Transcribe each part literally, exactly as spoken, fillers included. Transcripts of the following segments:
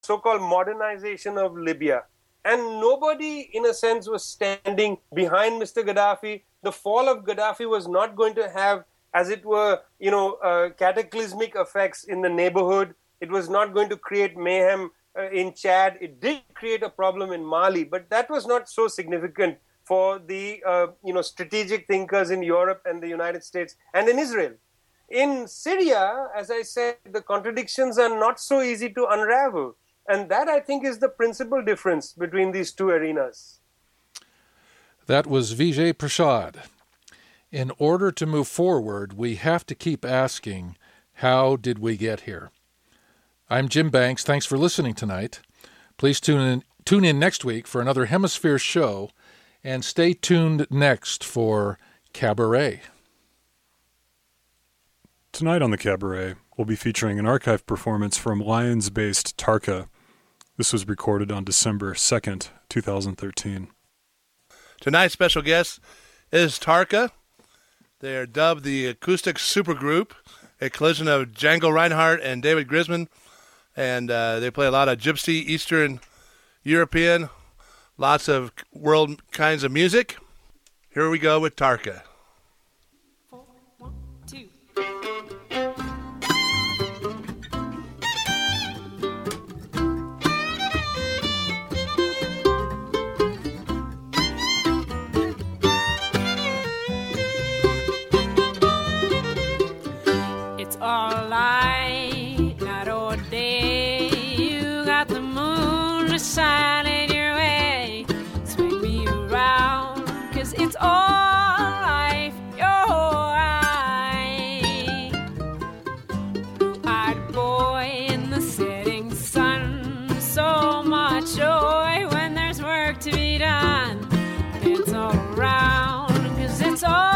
so-called modernization of Libya. And nobody, in a sense, was standing behind Mister Gaddafi. The fall of Gaddafi was not going to have, as it were, you know, uh, cataclysmic effects in the neighborhood. It was not going to create mayhem uh, in Chad. It did create a problem in Mali, but that was not so significant for the, uh, you know, strategic thinkers in Europe and the United States and in Israel. In Syria, as I said, the contradictions are not so easy to unravel. And that, I think, is the principal difference between these two arenas. That was Vijay Prashad. In order to move forward, we have to keep asking, how did we get here? I'm Jim Banks. Thanks for listening tonight. Please tune in, tune in next week for another Hemisphere show, and stay tuned next for Cabaret. Tonight on the Cabaret, we'll be featuring an archive performance from Lions-based Tarka. This was recorded on December second, twenty thirteen. Tonight's special guest is Tarka. They are dubbed the Acoustic Supergroup, a collision of Django Reinhardt and David Grisman. And uh, they play a lot of gypsy, Eastern European, lots of world kinds of music. Here we go with Tarka. Four, one, two. It's all light, night or day. You got the moon shining your way. Swing me around, 'cause it's all life, your eye. Blue-eyed boy in the setting sun. So much joy when there's work to be done. It's all around, 'cause it's all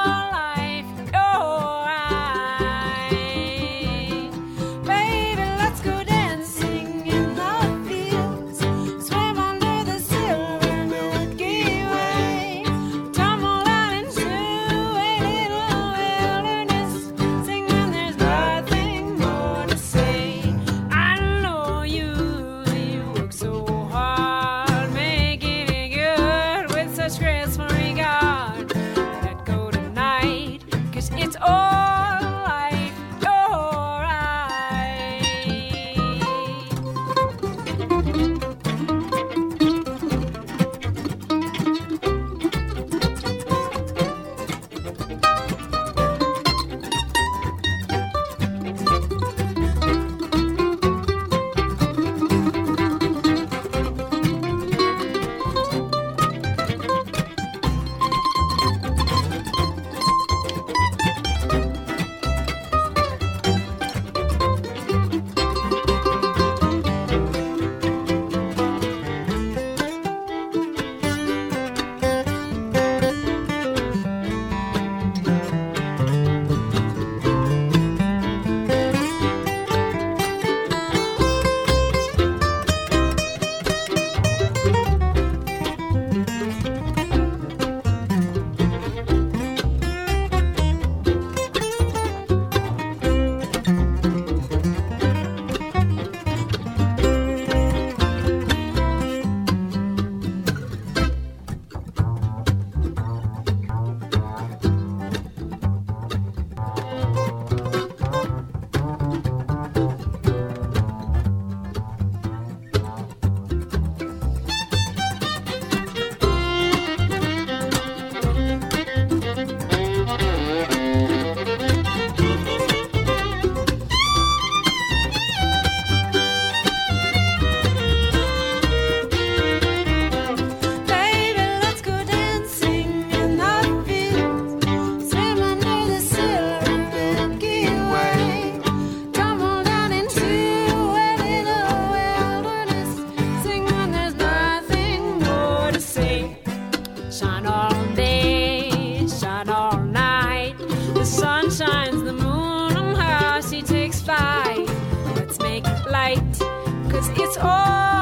it's all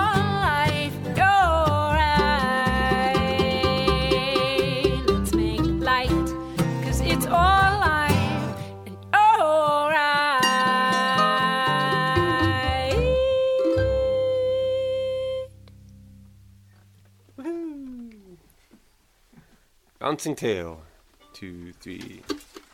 life, your eye. Let's make light, 'cause it's all life and your eye. Bouncing tail. Two, three.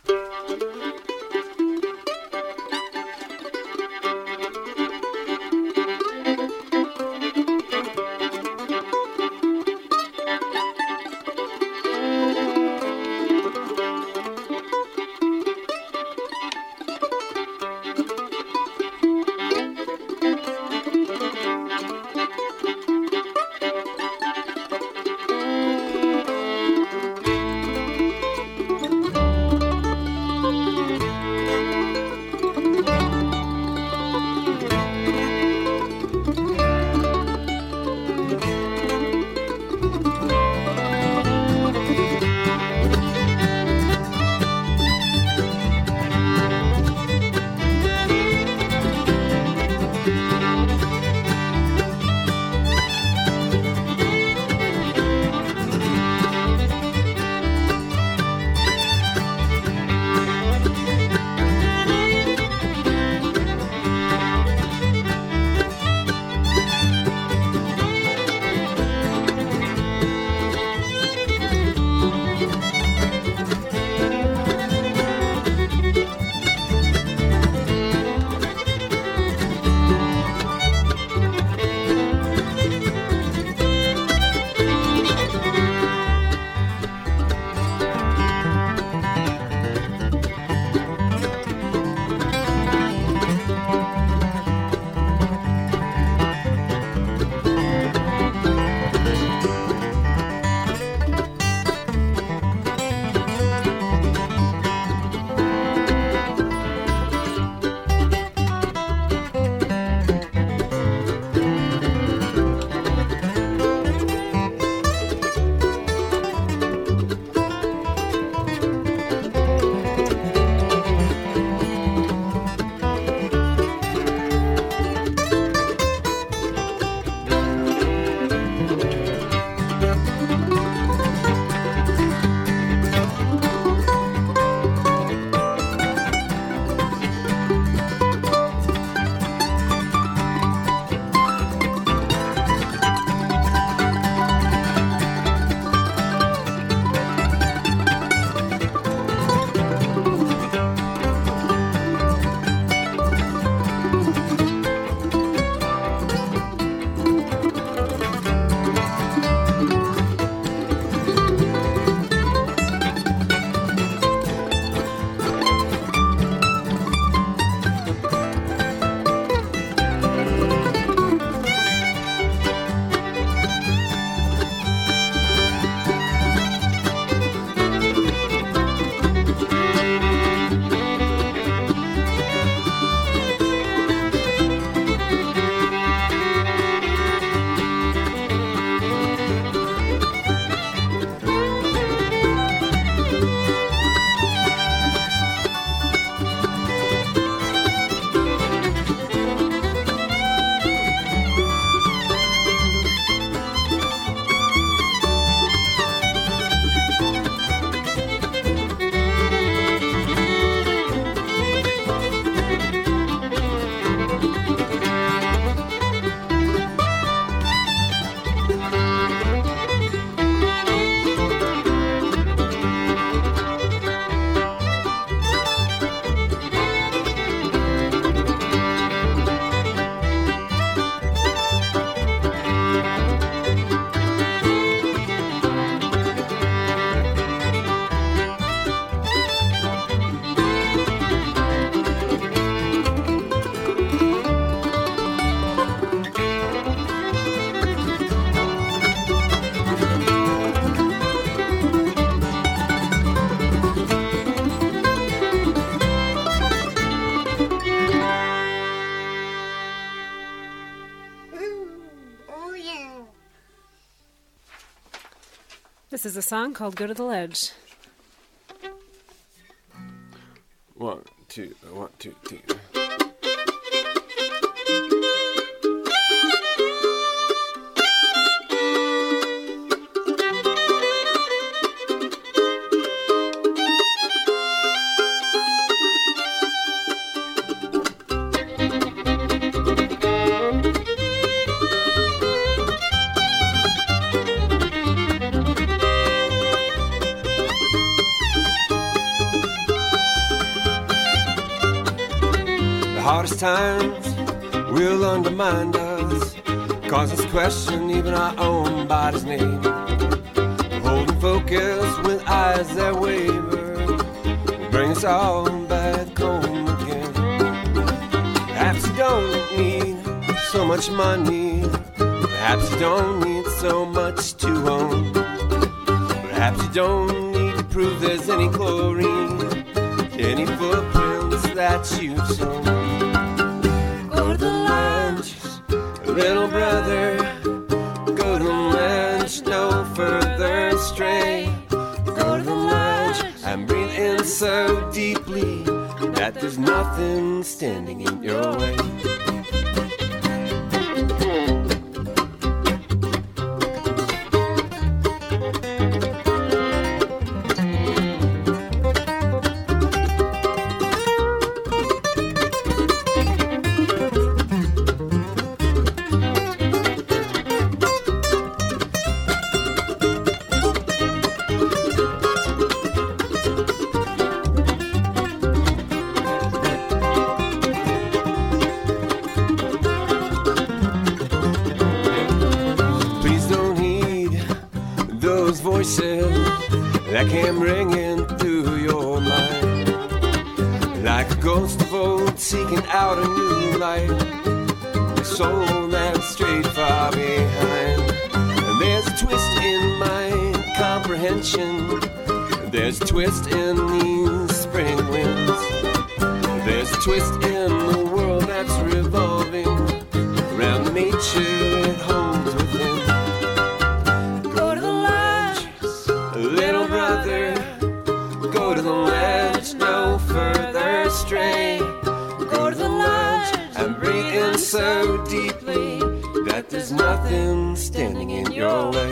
This is a song called Go to the Ledge. One, two, one, two, three. hardest times will undermine us, cause us question even our own body's name. Holding focus with eyes that waver, bring us all back home again. Perhaps you don't need so much money, perhaps you don't need so much to own, perhaps you don't need to prove there's any chlorine, any footprints that you've sown. Go to the lounge, little brother, go to the lounge, no further stray. Go to the lounge and breathe in so deeply that there's nothing standing in your way. That came ringing through your mind like a ghost of old seeking out a new light, a soul that's strayed far behind. And there's a twist in my comprehension, there's a twist in these spring winds, there's a twist in the world that's revolving around the nature it holds within. Go to the little brother, go to the ledge, no further stray. Go to the ledge and breathe in so deeply that there's nothing standing in your way.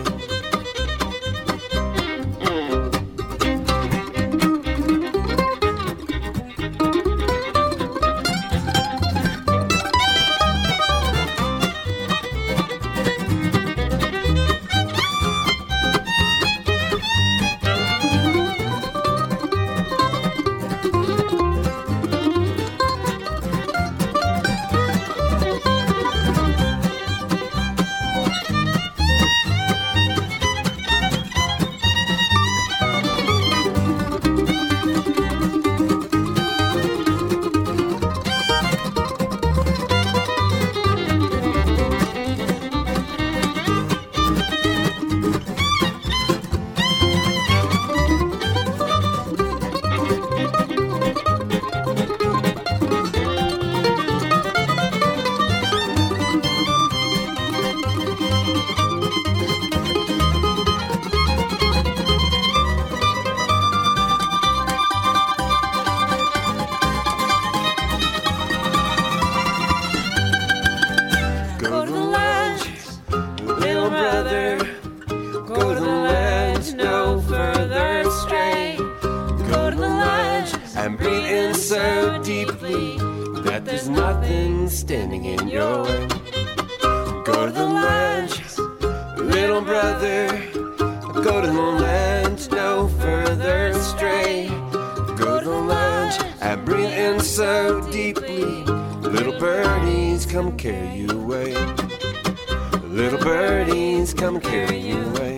And breathe in so deeply that there's nothing standing in your way. Go to the ledge, little brother, go to the ledge, no further stray. Go to the ledge and breathe in so deeply, little birdies come carry you away. Little birdies come carry you away.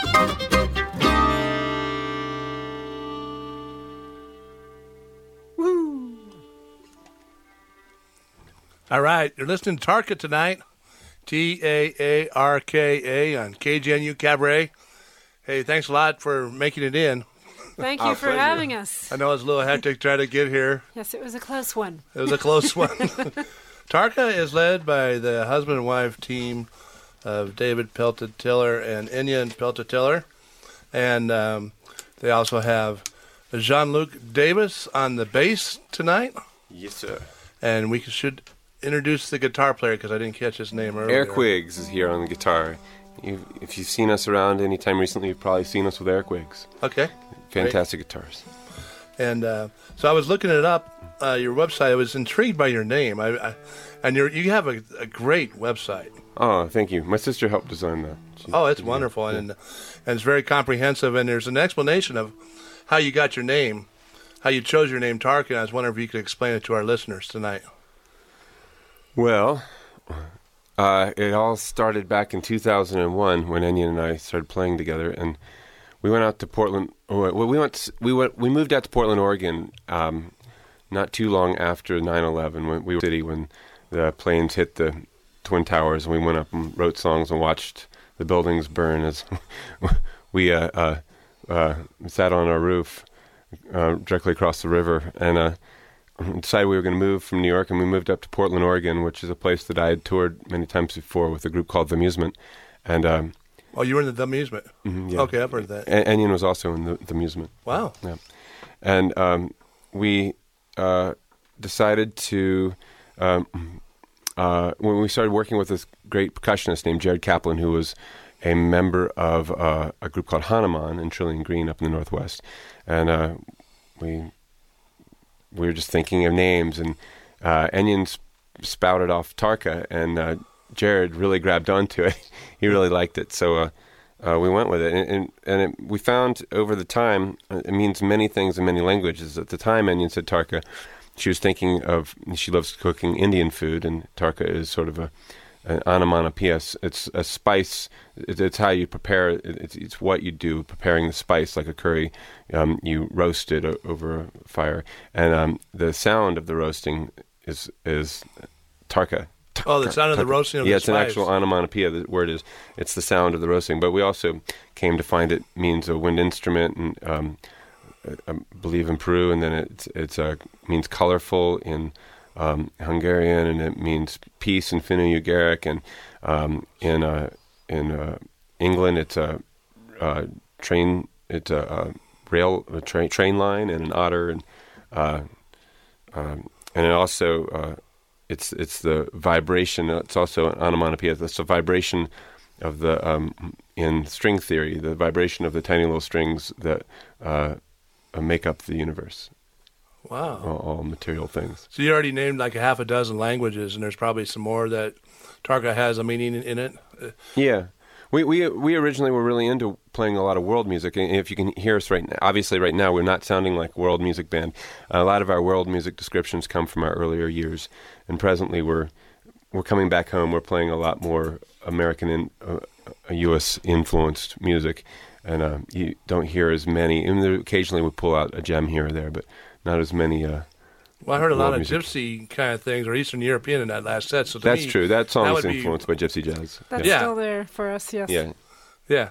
All right, you're listening to Tarka tonight, T A A R K A on K G N U Cabaret. Hey, thanks a lot for making it in. Thank you Our for pleasure. having us. I know it was a little hectic trying to get here. Yes, it was a close one. It was a close one. Tarka is led by the husband and wife team of David Pelta-Tiller and Inyan Pelta-Tiller. And um, they also have Jean-Luc Davis on the bass tonight. Yes, sir. And we should introduce the guitar player because I didn't catch his name earlier. Eric Wiggs is here on the guitar. You, if you've seen us around any time recently, you've probably seen us with Eric Wiggs. Okay. Fantastic Great. guitars. And uh, so I was looking it up, uh, your website. I was intrigued by your name. I, I, and you're, you have a, a great website. Oh, thank you. My sister helped design that. She, oh, it's wonderful. Yeah. And, and it's very comprehensive. And there's an explanation of how you got your name, how you chose your name, Tarka. I was wondering if you could explain it to our listeners tonight. Well, uh, it all started back in two thousand one when Enion and I started playing together, and we went out to Portland. Well, we went. We went. We moved out to Portland, Oregon, um, not too long after nine eleven. When we were in the city when the planes hit the Twin Towers, and we went up and wrote songs and watched the buildings burn as we uh, uh, uh, sat on our roof uh, directly across the river, and uh, decided we were going to move from New York, and we moved up to Portland, Oregon, which is a place that I had toured many times before with a group called The Amusement. And um, oh, you were in the Amusement? Mm-hmm, yeah. Okay, I've heard that. En- Enion was also in the, the Amusement. Wow. Yeah. And um, we uh, decided to, um, uh, when we started working with this great percussionist named Jared Kaplan, who was a member of uh, a group called Hanuman in Trillion Green up in the Northwest. And uh, we... we were just thinking of names, and uh, Enion sp- spouted off Tarka, and uh, Jared really grabbed onto it. He really liked it, so uh, uh, we went with it. And, and, and it, we found over the time, uh, it means many things in many languages. At the time, Enion said Tarka, she was thinking of, she loves cooking Indian food, and Tarka is sort of a an onomatopoeia. It's a spice. It's how you prepare it. It's, it's what you do, preparing the spice like a curry. Um, you roast it o- over a fire, and um, the sound of the roasting is is tarka. Oh, the sound of the roasting of yeah, the it's spice. an actual onomatopoeia. The word is it's the sound of the roasting. But we also came to find it means a wind instrument, and um, I, I believe in Peru, and then it's it's uh, means colorful in Um, Hungarian, and it means peace in Finno-Ugaric, and um, in uh, in uh, England it's a uh, train, it's a, a rail, a train train line, and an otter, and uh, um, and it also uh, it's it's the vibration. It's also an onomatopoeia. It's the vibration of the um, in string theory, the vibration of the tiny little strings that uh, make up the universe. Wow. All, all material things. So you already named like a half a dozen languages, and there's probably some more that Tarka has a meaning in it. Yeah. We we we originally were really into playing a lot of world music, and if you can hear us right now, obviously right now we're not sounding like a world music band. A lot of our world music descriptions come from our earlier years, and presently we're we're coming back home. We're playing a lot more American and uh, U S influenced music, and uh, you don't hear as many. And there, occasionally we pull out a gem here or there, but not as many. Uh, well, I heard a lot of music. gypsy kind of things, or Eastern European in that last set. So to That's me, true. That song that is would be- influenced by gypsy jazz. That's yeah. still there for us, yes. Yeah. Yeah.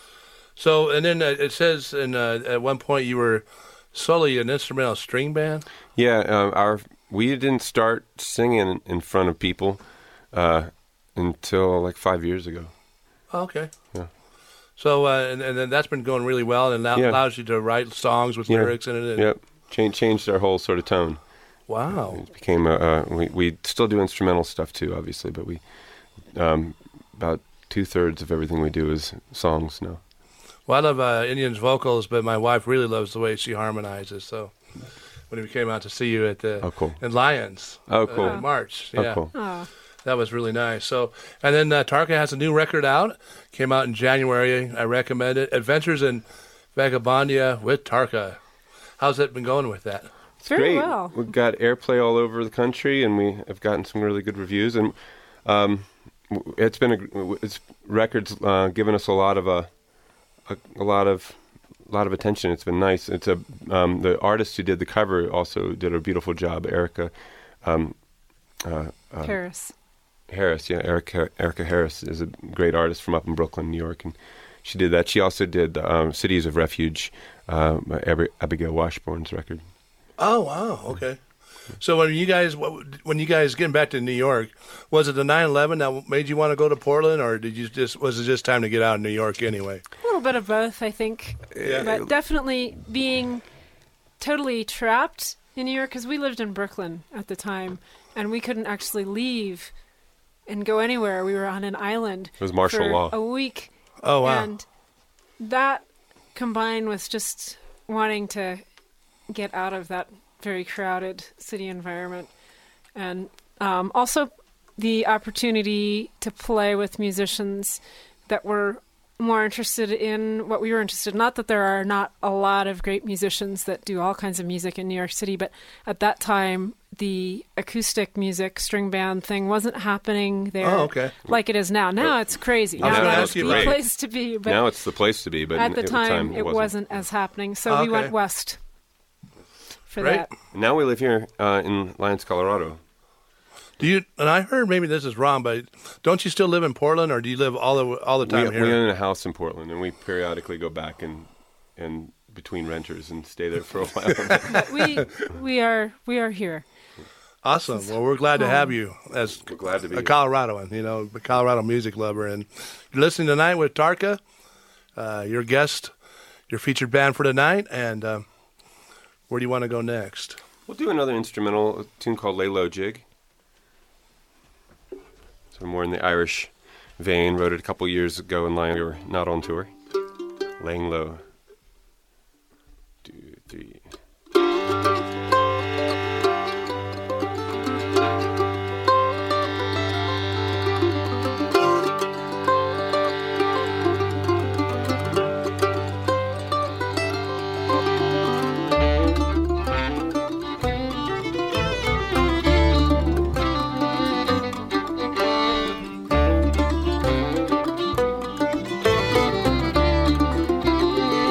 So, and then uh, it says in uh, at one point you were solely an instrumental string band. Yeah, uh, our we didn't start singing in front of people uh, until like five years ago. Oh, okay. Yeah. So, uh, and, and then that's been going really well, and that Yeah. allows you to write songs with Yeah. lyrics in it. And, Yep, Ch- changed our whole sort of tone. Wow. It became a, uh, we we still do instrumental stuff too, obviously, but we um, about two thirds of everything we do is songs now. Well, I love uh, Indian's vocals, but my wife really loves the way she harmonizes. So, when we came out to see you at the Oh, cool. in Lions, Oh, cool. uh, in March, Oh, yeah, cool. Oh, that was really nice. So, and then uh, Tarka has a new record out. Came out in January. I recommend it. Adventures in Vagabondia with Tarka. How's it been going with that? very Great. well. We've got airplay all over the country, and we have gotten some really good reviews. And um, w- it's been a it's records uh, given us a lot of a, a a lot of a lot of attention. It's been nice. It's a um, the artist who did the cover also did a beautiful job. Erica um, uh, uh, Paris. Harris, yeah, Erica Erica Harris is a great artist from up in Brooklyn, New York, and she did that. She also did um, Cities of Refuge, uh, Ab- Abigail Washbourne's record. Oh wow, okay. So when you guys when you guys getting back to New York, was it the nine eleven that made you want to go to Portland, or did you just was it just time to get out of New York anyway? A little bit of both, I think. Yeah. But definitely being totally trapped in New York, because we lived in Brooklyn at the time, and we couldn't actually leave and go anywhere. We were on an island. It was martial for law. a week. Oh wow. And that combined with just wanting to get out of that very crowded city environment, and um, also the opportunity to play with musicians that were more interested in what we were interested in. Not that there are not a lot of great musicians that do all kinds of music in New York City, but at that time, the acoustic music string band thing wasn't happening there Oh, okay. like it is now. Now it's crazy. I was Now gonna that's ask you the about it. place to be. But Now it's the place to be, but at the at time, it wasn't. wasn't as happening. So we Okay. went west for Great. that. Now we live here uh, in Lyons, Colorado. Do you? And I heard maybe this is wrong, but don't you still live in Portland, or do you live all the all the time we, here? we own a house in Portland, and we periodically go back and and between renters and stay there for a while. But we we are we are here. Awesome. Well, we're glad to have you as We're glad to be a here. Coloradoan, you know, a Colorado music lover. And you're listening tonight with Tarka, uh, your guest, your featured band for tonight. And uh, where do you want to go next? We'll do another instrumental, a tune called Lay Low Jig. So more in the Irish vein. Wrote it a couple years ago in Lyon. We were not on tour. Laying Low. Two, three. Lay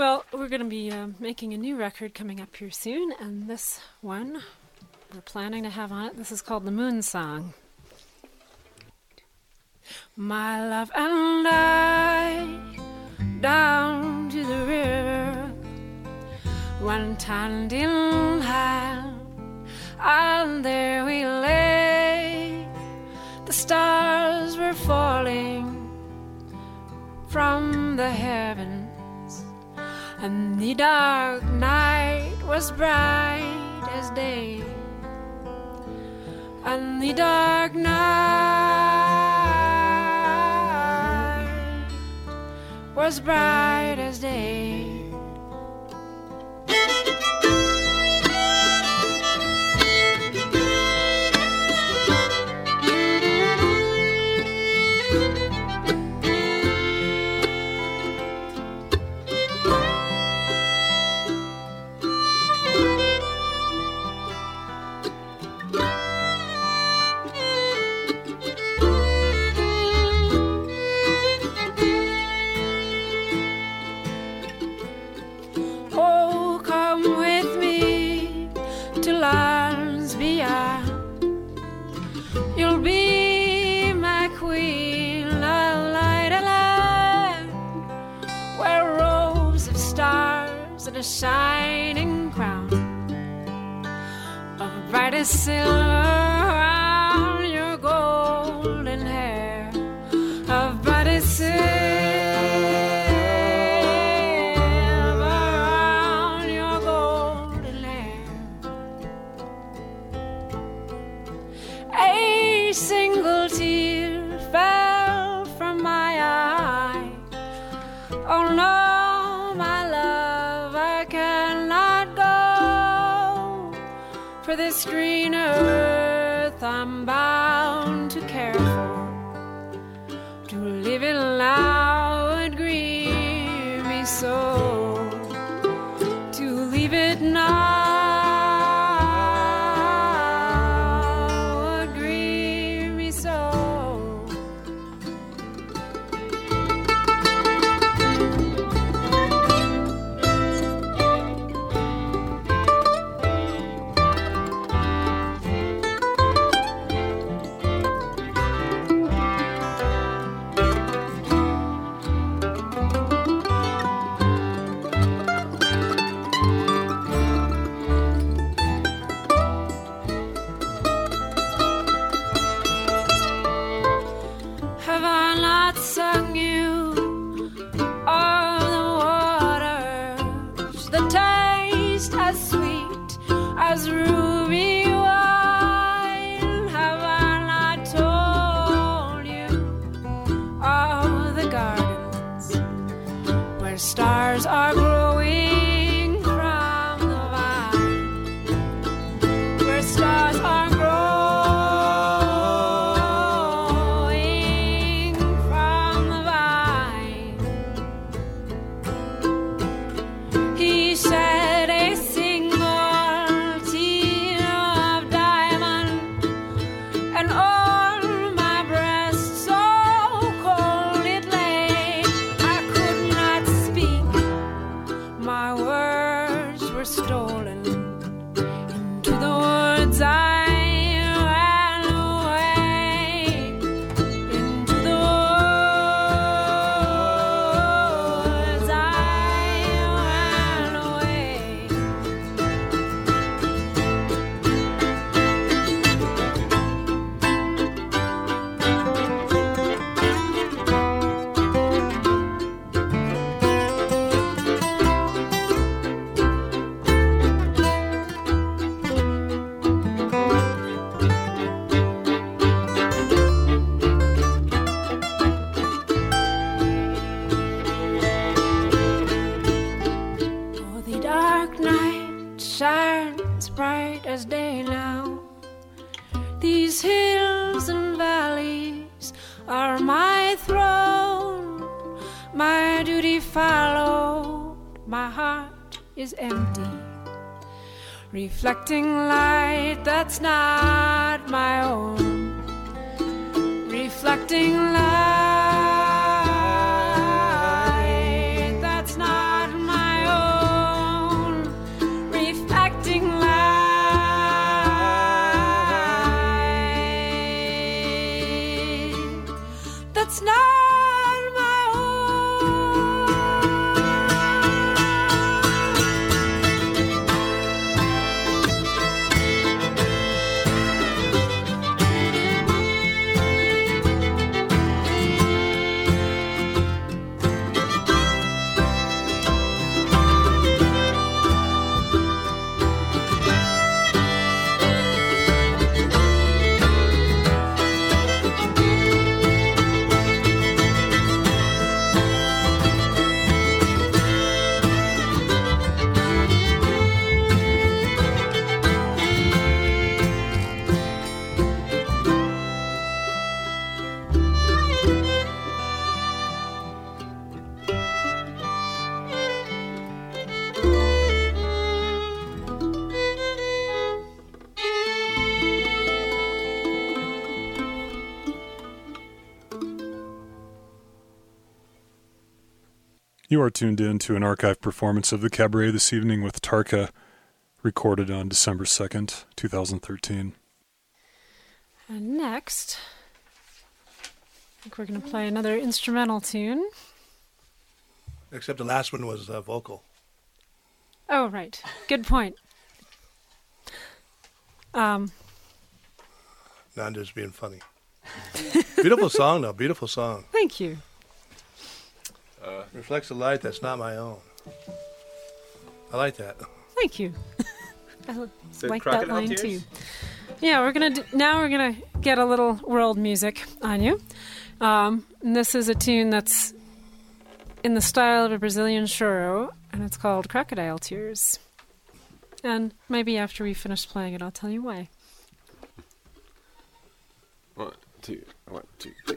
Well, we're going to be uh, making a new record coming up here soon, and this one we're planning to have on it. This is called The Moon Song. My love and I, down to the river, went hand in hand, and there we lay. The stars were falling from the heavens, and the dark night was bright as day. And the dark night was bright as day. A shining crown of brightest silver around your golden hair, of brightest silver around your golden hair. A single tear fell from my eye. Oh no, for this green earth I'm bound to care for. To live it now would grieve me so. To leave it now would grieve me so. As ruby wine, have I not told you of the gardens where stars are growing from the vine, where stars are growing from the vine? He said a shines bright as day now. These hills and valleys are my throne. My duty followed, my heart is empty, reflecting light that's not my own, reflecting light that's not my own. You are tuned in to an archive performance of the Cabaret this evening with Tarka, recorded on December second, twenty thirteen. And next, I think we're going to play another instrumental tune. Except the last one was uh, vocal. Oh, right. Good point. Um, No, I'm just being funny. Beautiful song, though. Beautiful song. Thank you. Uh, reflects the light that's not my own. I like that. Thank you. I So like that Crocodile line Tears? too. Yeah, we're gonna do, now we're gonna get a little world music on you. Um, and this is a tune that's in the style of a Brazilian choro, and it's called Crocodile Tears. And maybe after we finish playing it, I'll tell you why. One, two, one, two, three.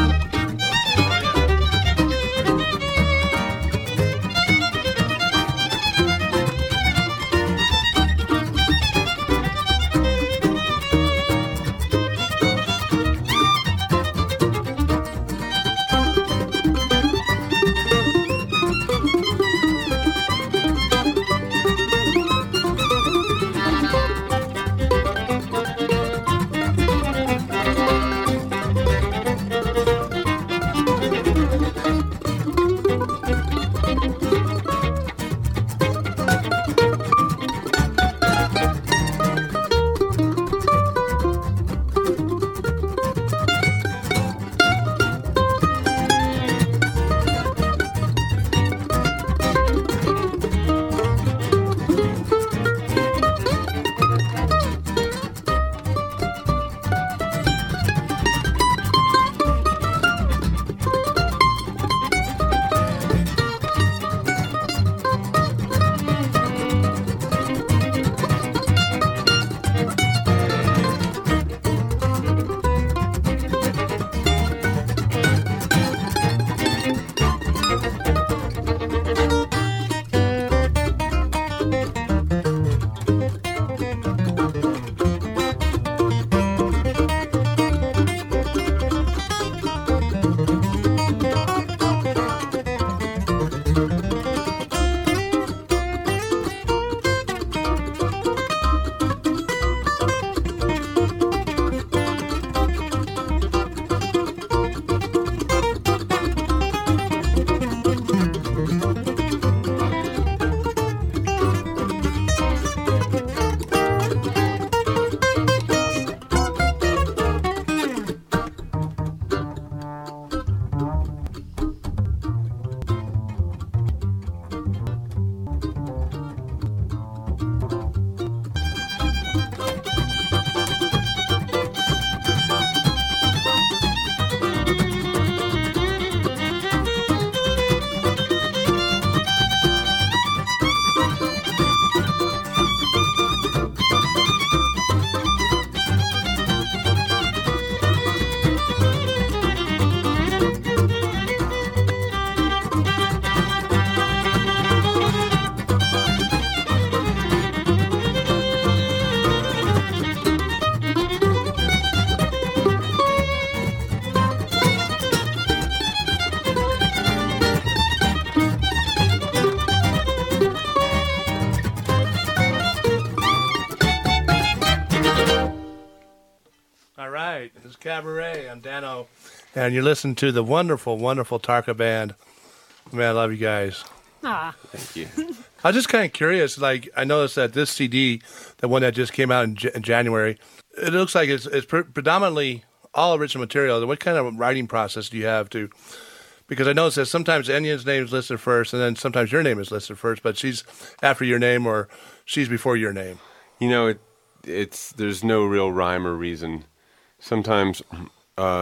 Cabaret. I'm Dano, and you're listening to the wonderful, wonderful Tarka Band. Man, I love you guys. Ah. Thank you. I was just kind of curious. Like, I noticed that this C D, the one that just came out in, J- in January, it looks like it's, it's pre- predominantly all original material. What kind of writing process do you have to? Because I noticed that sometimes Enya's name is listed first, and then sometimes your name is listed first, but she's after your name or she's before your name. You know, it, it's there's no real rhyme or reason. Sometimes uh,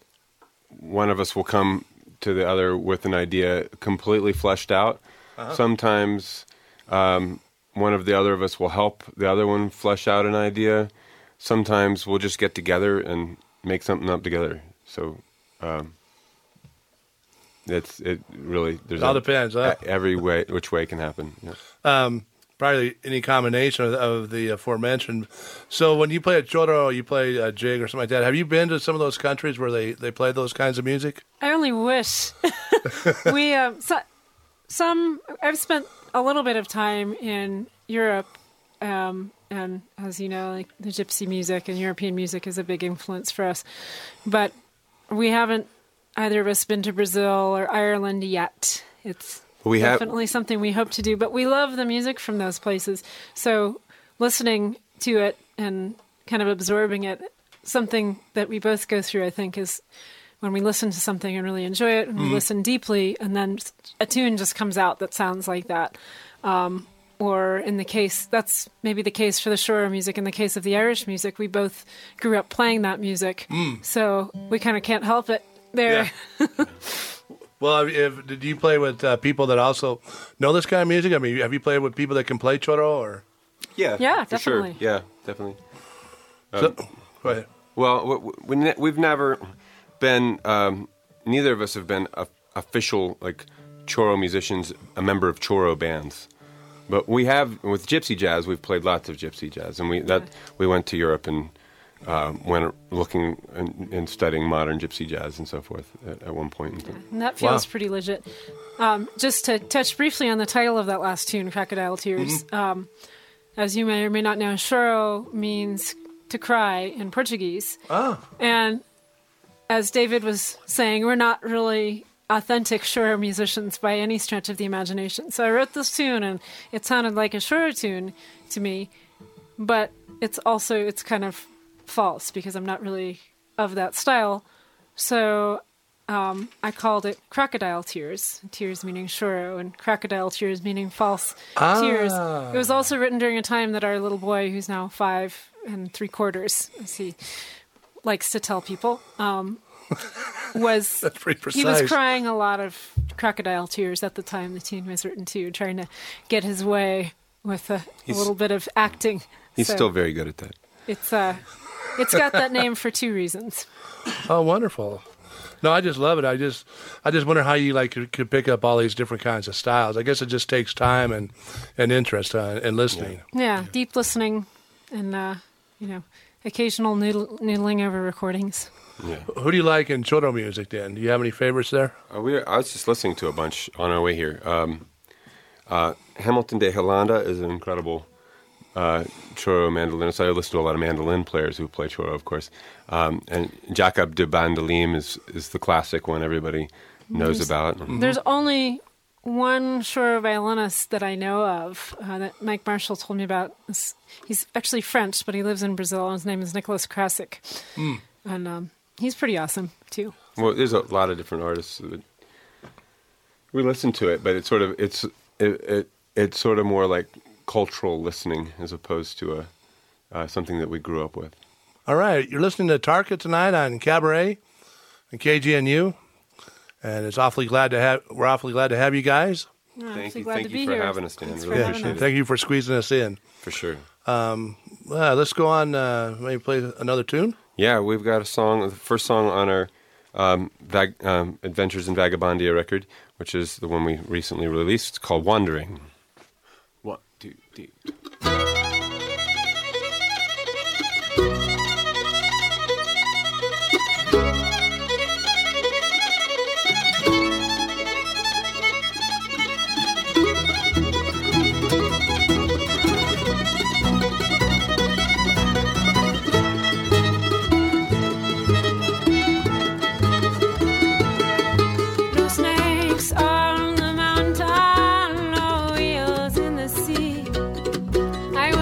one of us will come to the other with an idea completely fleshed out. Uh-huh. Sometimes um, one of the other of us will help the other one flesh out an idea. Sometimes we'll just get together and make something up together. So um, it's it really there's it all a, depends. Huh? Every way, which way can happen. Yeah. Um, probably any combination of, of the aforementioned. So when you play a choro, you play a jig or something like that. Have you been to some of those countries where they, they play those kinds of music? I only wish. we um, so some. I've spent a little bit of time in Europe, um, and as you know, like the gypsy music and European music is a big influence for us. But we haven't either of us been to Brazil or Ireland yet. It's We have- definitely something we hope to do. But we love the music from those places, so listening to it and kind of absorbing it, something that we both go through, I think, is when we listen to something and really enjoy it, and we listen deeply, and then a tune just comes out that sounds like that. Um, or in the case, that's maybe the case for the Shoro music. In the case of the Irish music, we both grew up playing that music, so we kind of can't help it there. Yeah. Well, if, did you play with uh, people that also know this kind of music? I mean, have you played with people that can play choro? Or Yeah, Yeah, for sure. definitely. Yeah, definitely. so, go ahead. Well, we, we, ne- we've never been. Um, neither of us have been a, official like choro musicians, a member of choro bands. But we have with gypsy jazz. We've played lots of gypsy jazz, and we that we went to Europe and uh, went looking and, and studying modern gypsy jazz and so forth at, at one point. And that feels Wow. pretty legit. Um, just to touch briefly on the title of that last tune, Crocodile Tears. Um, as you may or may not know, choro means to cry in Portuguese. Oh, And as David was saying, we're not really authentic choro musicians by any stretch of the imagination. So I wrote this tune, and it sounded like a choro tune to me, but it's also, it's kind of false because I'm not really of that style. So um, I called it Crocodile Tears, tears meaning choro, and crocodile tears meaning false tears. It was also written during a time that our little boy, who's now five and three quarters, as he likes to tell people, um, was that's pretty precise. he was crying a lot of crocodile tears at the time the tune was written too, trying to get his way with a, a He's- little bit of acting. He's So still very good at that. it's uh, it's got that name for two reasons. Oh, wonderful. No, I just love it. I just, I just wonder how you like could, could pick up all these different kinds of styles. I guess it just takes time and, and interest uh, in listening. Yeah, deep listening and uh, you know, occasional noodle, noodling over recordings. Yeah. Who do you like in choro music? Then, do you have any favorites there? Uh, we I was just listening to a bunch on our way here. Um, uh, Hamilton de Holanda is an incredible uh, choro mandolinist. I listen to a lot of mandolin players who play choro, of course. Um, and Jacob de Bandolim is, is the classic one everybody knows There's- about. There's only one choro violinist that I know of uh, that Mike Marshall told me about. It's- He's actually French, but he lives in Brazil, and his name is Nicholas Krasik. And um, he's pretty awesome, too. Well, there's a lot of different artists that we listen to it, but it's sort of it's it, it it's sort of more like cultural listening as opposed to a uh, something that we grew up with. All right, you're listening to Tarka tonight on Cabaret and K G N U, and it's awfully glad to have. We're awfully glad to have you guys. Oh, Thank so you, glad thank to you be for here. having us, Dan. Thanks Really for having appreciate us. it. Thank you for squeezing us in. For sure. Um, well, let's go on. Uh, maybe play another tune. Yeah, we've got a song, the first song on our um, Vag- um, Adventures in Vagabondia record, which is the one we recently released. It's called Wandering. One, two, three. No snakes on the mountain, no wheels in the sea. I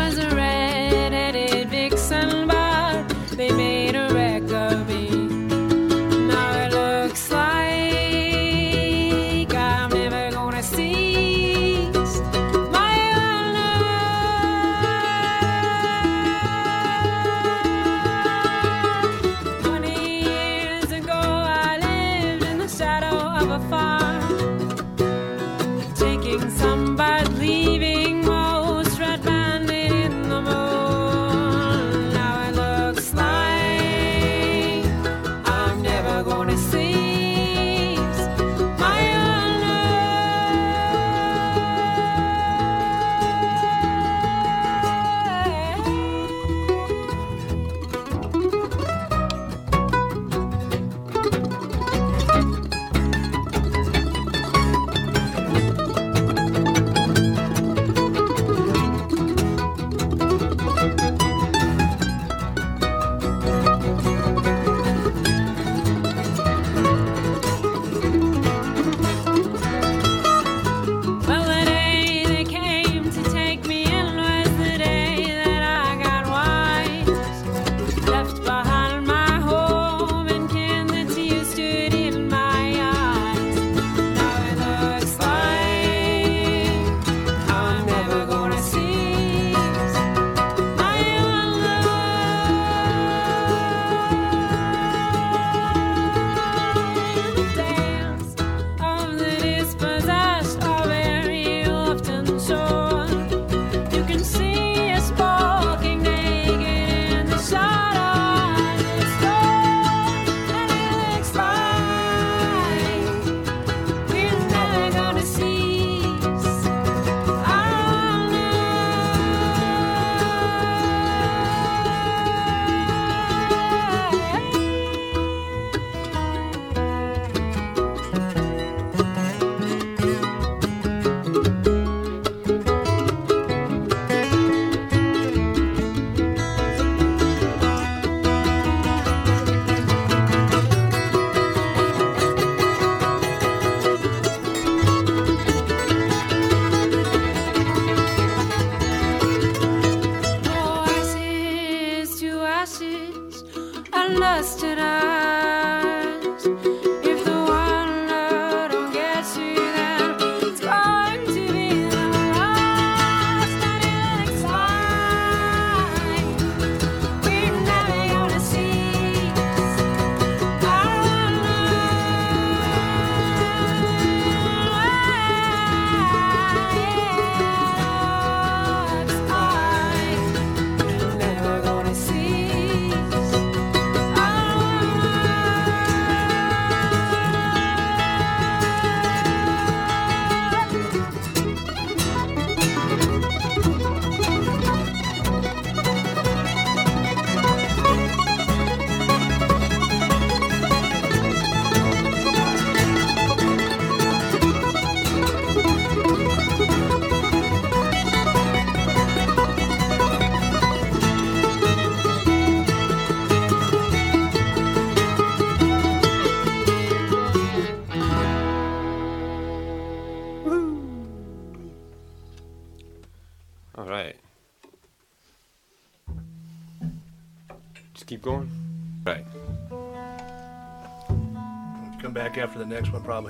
lusted eyes. If the wonder don't get you, then it's going to be the last, and it's fine. We're never gonna cease. Our love, it's fine. We're never gonna cease. All right. Just keep going. Right. Come back after the next one, probably.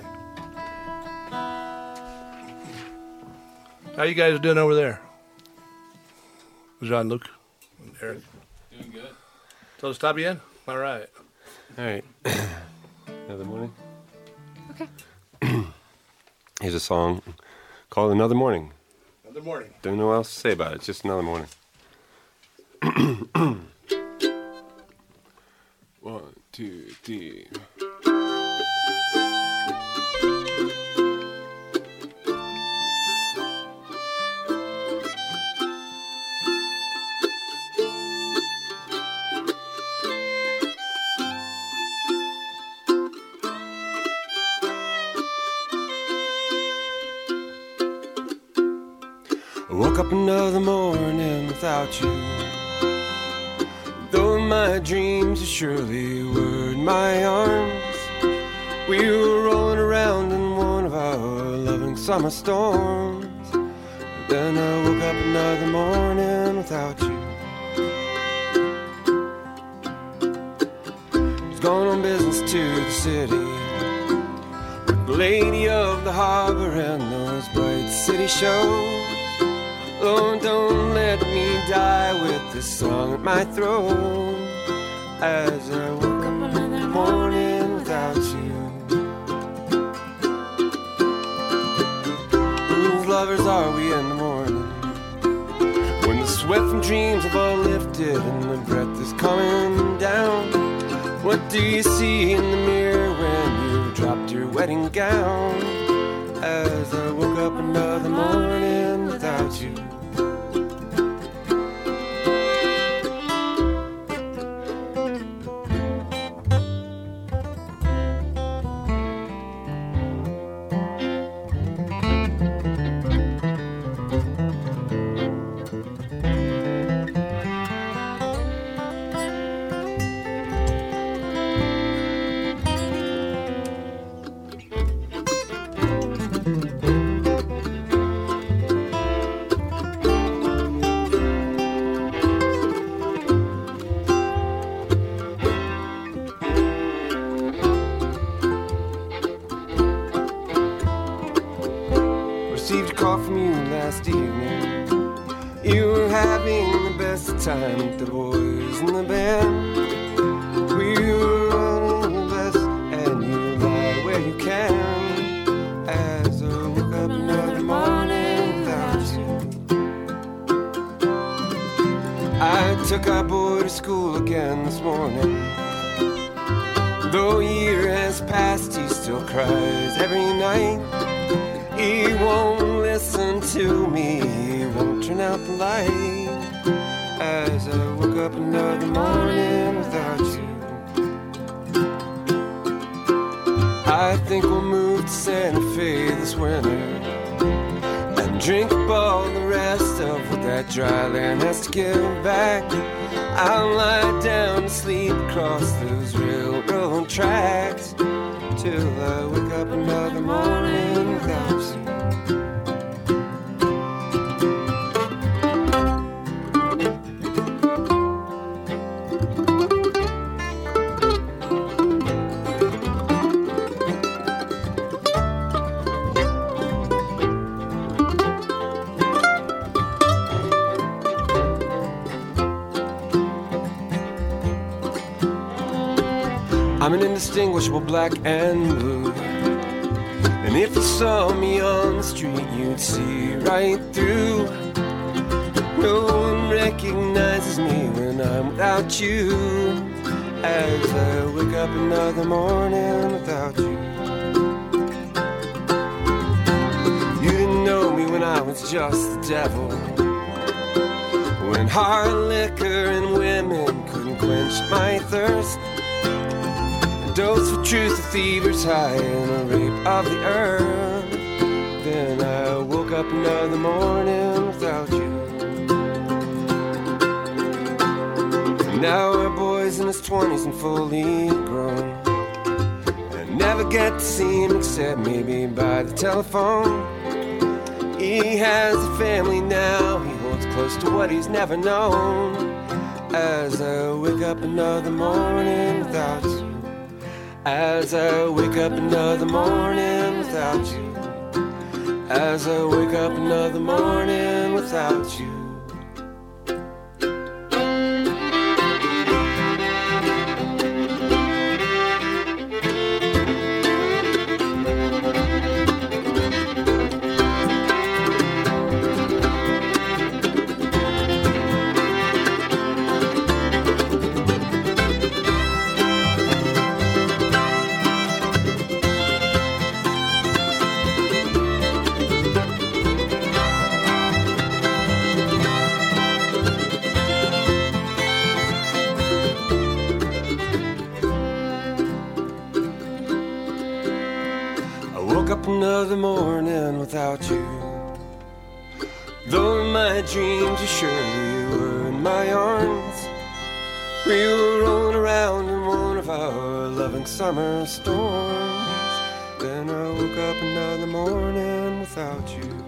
How you guys doing over there? Jean-Luc and Eric. Doing good. So to stop you in? All right. All right. Another morning. Okay. Here's a song called Another Morning. Another morning. Don't know what else to say about it. It's just another morning. One, two, three. I woke up another morning without you. Though my dreams surely were in my arms, we were rolling around in one of our loving summer storms. But then I woke up another morning without you. I was going on business to the city, with the lady of the harbor and those bright city shows. Oh, don't let me die with this song at my throat, as I woke up another morning without you. Whose lovers are we in the morning, when the sweat from dreams have all lifted and the breath is coming down? What do you see in the mirror when you dropped your wedding gown? As I woke up another morning without you. Received a call from you last evening. You were having the best time with the boys in the band. We were running your best and you lie where you can. As I woke up another morning without you. I took our boy to school again this morning. Though a year has passed, he still cries every night. He won't listen to me, he won't turn out the light. As I woke up another morning without you. I think we'll move to Santa Fe this winter and drink up all the rest of what that dry land has to give back. I'll lie down to sleep across those railroad tracks till I wake up another morning without you. I'm an indistinguishable black and blue. And if you saw me on the street, you'd see right through. No one recognizes me when I'm without you. As I wake up another morning without you. You didn't know me when I was just the devil. When hard liquor and women couldn't quench my thirst. A dose for truth, a fever's high, and a rape of the earth. Then I woke up another morning without you. Now our boy's in his twenties and fully grown. I never get to see him except maybe by the telephone. He has a family now, he holds close to what he's never known. As I wake up another morning without you. As I wake up another morning without you. As I wake up another morning without you. Another morning without you. Though my dreams you surely were in my arms. We were rolling around in one of our loving summer storms. Then I woke up another morning without you.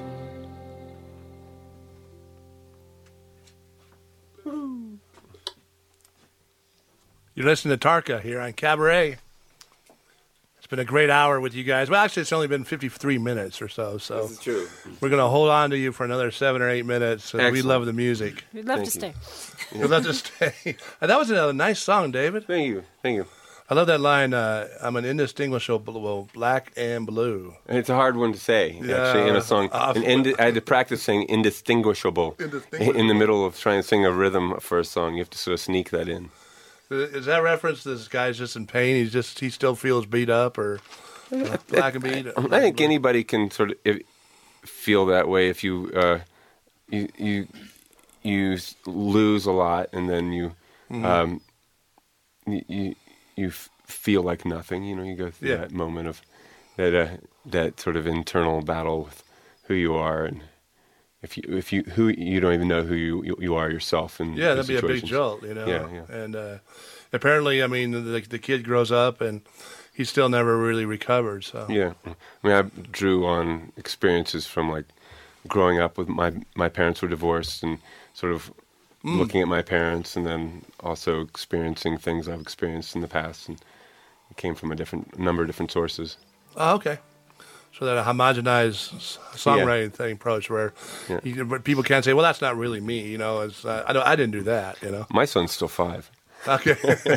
You're listening to Tarka here on Cabaret. It's been a great hour with you guys. Well, actually, it's only been fifty-three minutes or so. So this is true. We're going to hold on to you for another seven or eight minutes. And we love the music. We'd love Thank to you. stay. We'd love to stay. And that was another nice song, David. Thank you. Thank you. I love that line, uh, I'm an indistinguishable black and blue. And it's a hard one to say, Yeah. actually, in a song. Uh, and indi- I had to practice saying indistinguishable, Indistinguishable. in the middle of trying to sing a rhythm for a song. You have to sort of sneak that in. Is that reference to this guy's just in pain? He's just he still feels beat up or uh, black and beat? I think anybody can sort of if, feel that way if you uh, you you you s- lose a lot and then you Mm-hmm. um, you you, you f- feel like nothing. You know, you go through Yeah. that moment of that uh, that sort of internal battle with who you are, and if you if you who you don't even know who you you, you are yourself. And Yeah, that'd be a big jolt, you know. Yeah, yeah. And uh, apparently, I mean, the, the kid grows up and he still never really recovered. So Yeah, I mean, I drew on experiences from like growing up with my my parents were divorced and sort of Mm. looking at my parents, and then also experiencing things I've experienced in the past, and it came from a different number of different sources. Oh, okay. So that a homogenized s- songwriting thing approach where Yeah. you, but people can't say, well, that's not really me. You know, it's, uh, I don't, I didn't do that. You know. My son's still five. Okay.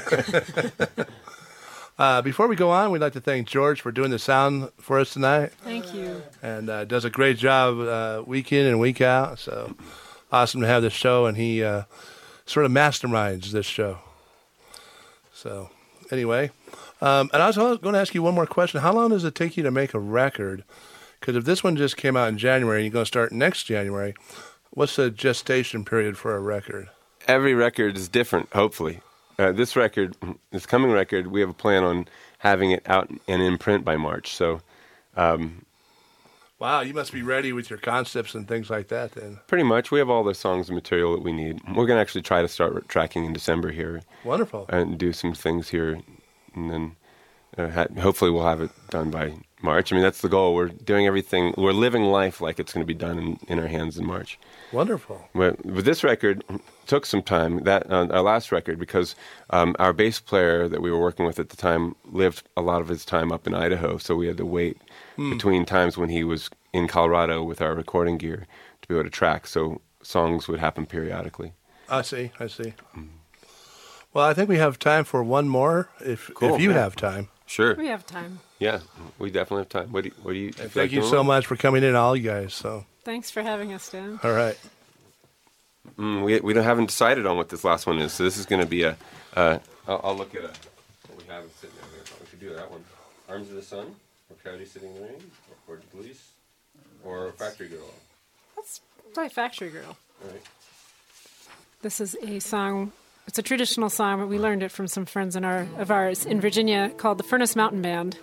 uh, before we go on, we'd like to thank George for doing the sound for us tonight, Thank you. and uh, does a great job uh, week in and week out. So awesome to have this show, and he uh, sort of masterminds this show. So anyway, um, and I was going to ask you one more question. How long does it take you to make a record? Because if this one just came out in January and you're going to start next January, what's the gestation period for a record? Every record is different, hopefully. Uh, this record, this coming record, we have a plan on having it out and in print by March. So um, Wow, you must be ready with your concepts and things like that then. pretty much, we have all the songs and material that we need. We're going to actually try to start tracking in December here Wonderful. and do some things here. And then uh, ha- hopefully we'll have it done by March. I mean, that's the goal. We're doing everything. We're living life like it's going to be done in, in our hands in March. Wonderful. But with this record, it took some time. That uh, our last record, because um, our bass player that we were working with at the time lived a lot of his time up in Idaho, so we had to wait between times when he was in Colorado with our recording gear to be able to track. So songs would happen periodically. I see, I see. Well, I think we have time for one more, if Cool, if you man. have time. Sure. We have time. Yeah, we definitely have time. What do you, what do you, you feel Thank like you doing so one? much for coming in, all you guys. So, Thanks for having us, Dan. all right. Mm, we we don't haven't decided on what this last one is, so this is going to be a. Uh, I'll, I'll look at a, what we have sitting over here. We should do that one. Arms of the Sun, or Coyote Sitting in the Rain, or Port Police, or Factory Girl. Let's play Factory Girl. All right. This is a song. It's a traditional song, but we learned it from some friends in our, of ours in Virginia called the Furnace Mountain Band.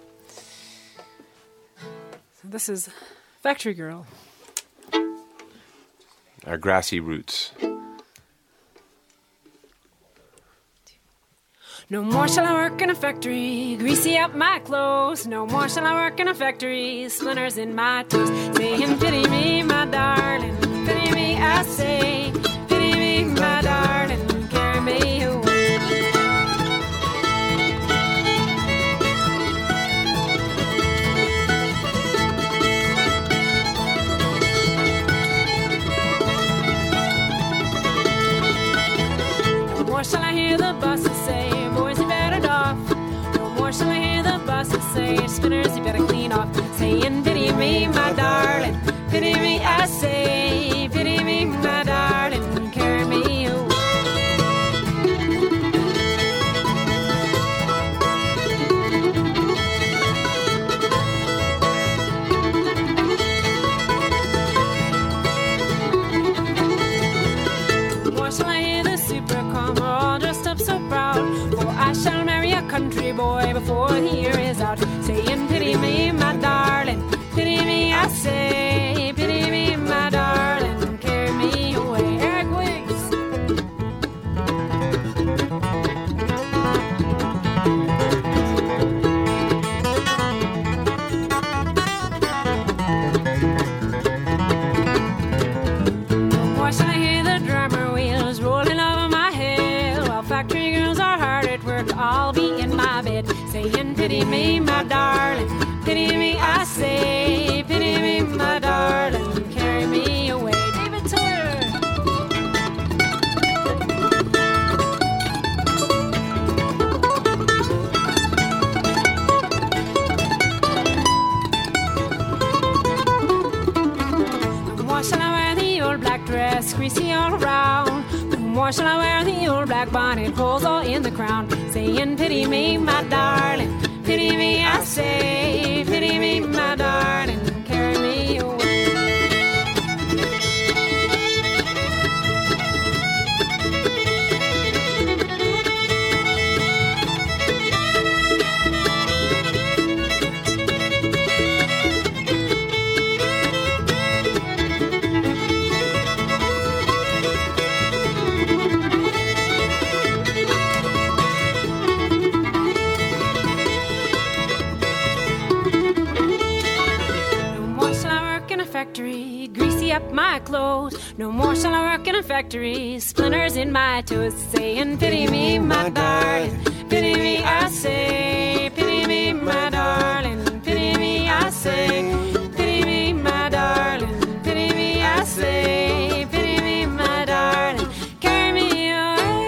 So this is Factory Girl. Our grassy roots. No more shall I work in a factory, greasy up my clothes. No more shall I work in a factory, splinters in my toes. Saying, pity me, my darling, pity me, I say. Pity me, my darling, carry me away. No more shall I hear the buses say, boys, you better off. No more shall I hear the buses say, spinners, you better clean off. Saying, pity me, my darling, pity me, I say. Pity me, my darling, carry me away. No more shall I hear the super come all dressed up so proud. For I shall marry a country boy before the year is out. Saying, pity me, my darling, pity me, I say. Pity me, my darling, carry me away. Eric Wiggs. No more shall I hear the drummer wheels rolling over my head. While factory girls are hard at work, I'll be in my bed. Saying, pity me, my darling, pity me, I say. Pity me, my darling, carry me away. David Tiller. No more shall I wear the old black dress, greasy all around. No more shall I wear the old black bonnet, holes all in the crown. Saying, pity me, my darling, pity me, I say. Pity me, my darling, carry me away. No more shall I work in a factory, greasy up my clothes. No more shall I work in a factory, splinters in my toes. Saying, pity me, my darling, pity me, I say. Pity me, my darling, pity me, I say. Pity me, my darling, pity me, I say. Pity me, my darling, carry me away.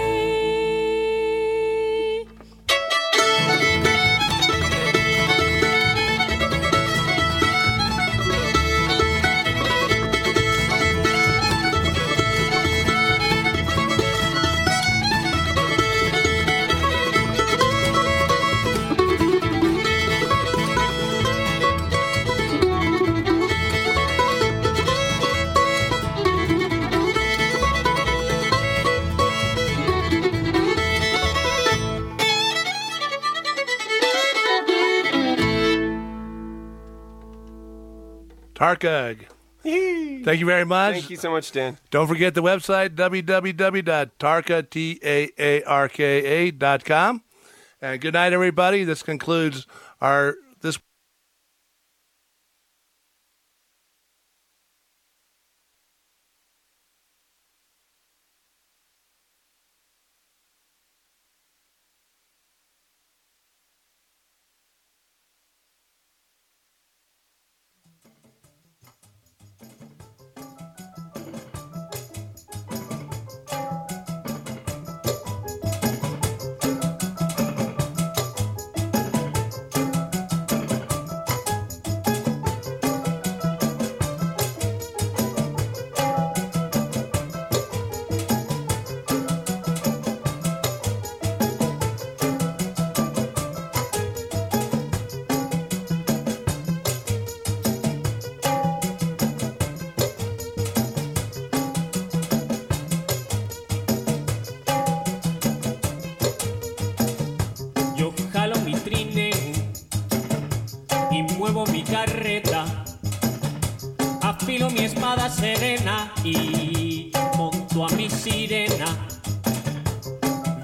Tarka, thank you very much. Thank you so much, Dan. Don't forget the website, w w w dot tarka dot com. And good night, everybody. This concludes our this.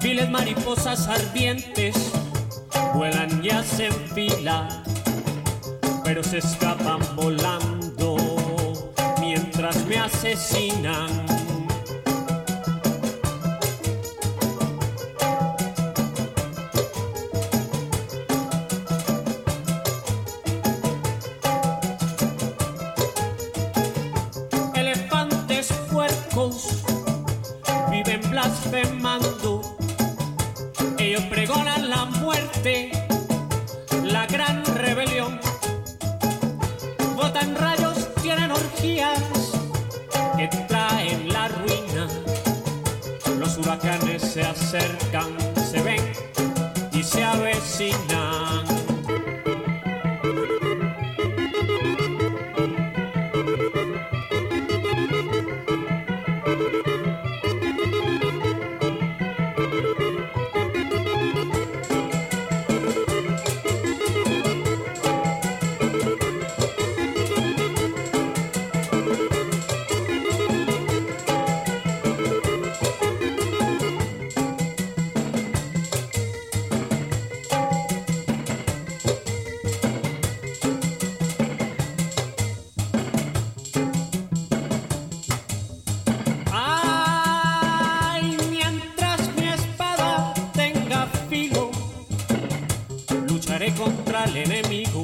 Perfiles, mariposas ardientes vuelan y hacen fila, pero se escapan volando mientras me asesinan. Elefantes puercos viven blasfemando. Ellos pregonan la muerte, la gran rebelión. Botan rayos, tienen orgías que traen la ruina. Los huracanes se acercan, se ven y se avecinan. Contra el enemigo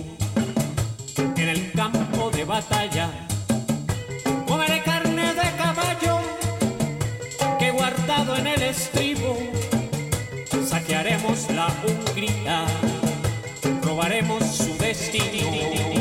en el campo de batalla. Comeré carne de caballo que guardado en el estribo. Saquearemos la Hungría, robaremos su destino.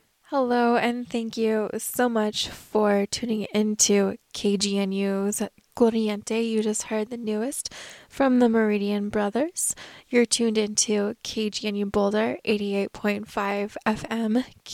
Hello, and thank you so much for tuning into K G N U's Corriente. You just heard the newest from the Meridian Brothers. You're tuned into K G N U Boulder, eighty-eight point five F M,